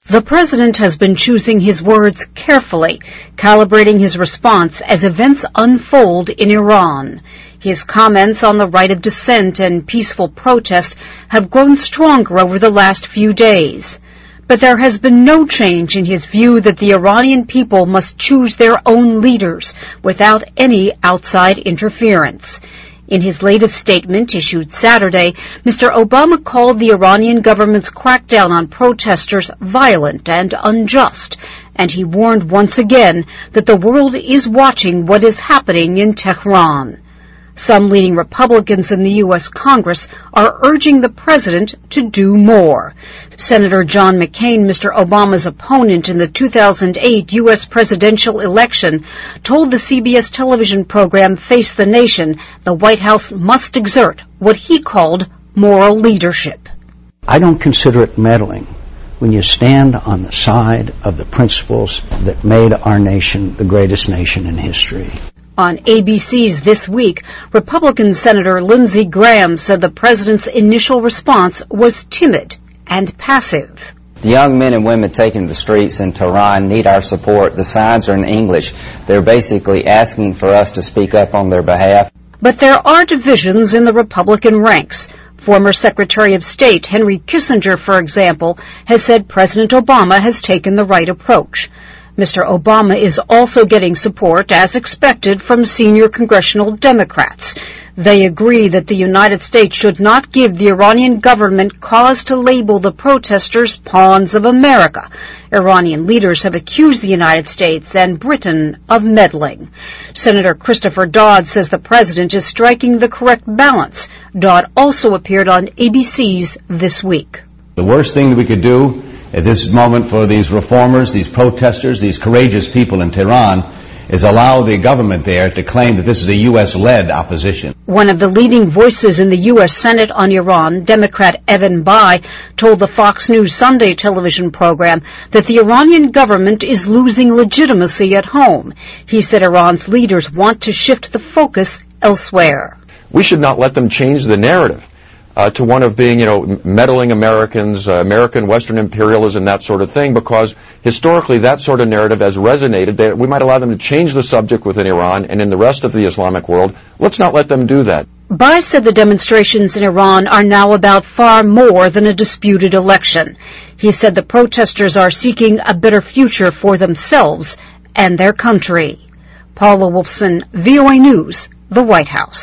The president has been choosing his words carefully, calibrating his response as events unfold in Iran. His comments on the right of dissent and peaceful protest have grown stronger over the last few days. But there has been no change in his view that the Iranian people must choose their own leaders without any outside interference. In his latest statement issued Saturday, Mr. Obama called the Iranian government's crackdown on protesters violent and unjust, and he warned once again that the world is watching what is happening in Tehran. Some leading Republicans in the U.S. Congress are urging the president to do more. Senator John McCain, Mr. Obama's opponent in the 2008 U.S. presidential election, told the CBS television program Face the Nation the White House must exert what he called moral leadership. I don't consider it meddling when you stand on the side of the principles that made our nation the greatest nation in history. On ABC's This Week, Republican Senator Lindsey Graham said the president's initial response was timid and passive. The young men and women taking to the streets in Tehran need our support. The signs are in English. They're basically asking for us to speak up on their behalf. But there are divisions in the Republican ranks. Former Secretary of State Henry Kissinger, for example, has said President Obama has taken the right approach. Mr. Obama is also getting support, as expected, from senior congressional Democrats. They agree that the United States should not give the Iranian government cause to label the protesters pawns of America. Iranian leaders have accused the United States and Britain of meddling. Senator Christopher Dodd says the president is striking the correct balance. Dodd also appeared on ABC's This Week. The worst thing that we could do at this moment for these reformers, these protesters, these courageous people in Tehran, is allow the government there to claim that this is a U.S.-led opposition. One of the leading voices in the U.S. Senate on Iran, Democrat Evan Bayh, told the Fox News Sunday television program that the Iranian government is losing legitimacy at home. He said Iran's leaders want to shift the focus elsewhere. We should not let them change the narrative to one of being, meddling Americans, American Western imperialism, that sort of thing, because historically that sort of narrative has resonated. We might allow them to change the subject within Iran and in the rest of the Islamic world. Let's not let them do that. Bayh said the demonstrations in Iran are now about far more than a disputed election. He said the protesters are seeking a better future for themselves and their country. Paula Wolfson, VOA News, the White House.